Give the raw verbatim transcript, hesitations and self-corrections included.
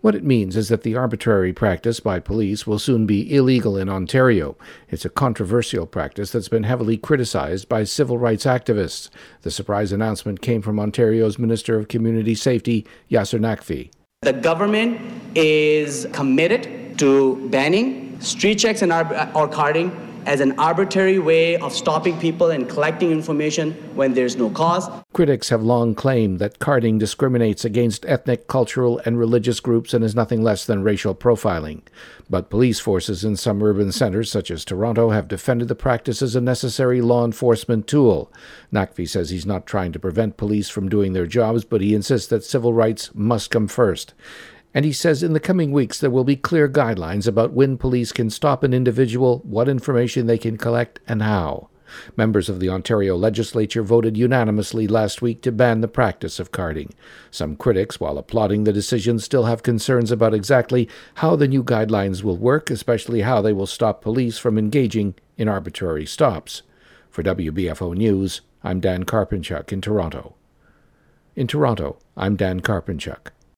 What it means is that the arbitrary practice by police will soon be illegal in Ontario. It's a controversial practice that's been heavily criticized by civil rights activists. The surprise announcement came from Ontario's Minister of Community Safety, Yasir Naqvi. The government is committed to banning street checks and ar- or carding as an arbitrary way of stopping people and collecting information when there's no cause. Critics have long claimed that carding discriminates against ethnic, cultural, and religious groups and is nothing less than racial profiling. But police forces in some urban centres, such as Toronto, have defended the practice as a necessary law enforcement tool. Naqvi says he's not trying to prevent police from doing their jobs, but he insists that civil rights must come first. And he says in the coming weeks there will be clear guidelines about when police can stop an individual, what information they can collect, and how. Members of the Ontario legislature voted unanimously last week to ban the practice of carding. Some critics, while applauding the decision, still have concerns about exactly how the new guidelines will work, especially how they will stop police from engaging in arbitrary stops. For W B F O News, I'm Dan Karpenchuk in Toronto. In Toronto, I'm Dan Karpenchuk.